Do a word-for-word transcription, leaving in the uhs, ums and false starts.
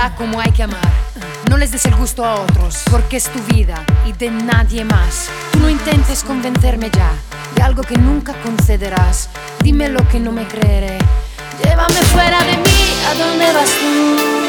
enseñará cómo hay que amar. No les des el gusto a otros, porque es tu vida y de nadie más. Tú no intentes convencerme ya de algo que nunca concederás. Dime lo que no me creeré. Llévame fuera de mí, ¿a dónde vas tú?